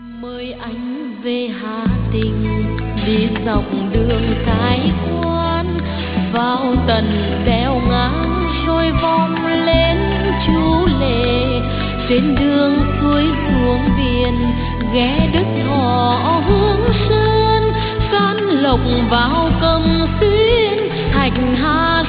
Mời anh về Hà Tĩnh, đi dọc đường cái quan vào tận đèo ngang rồi vòng lên Chú Lệ. Trên đường xuôi xuống biển ghé Đức Thọ Hương Sơn, Can Lộc vào Cẩm Xuyên, Thạch Hà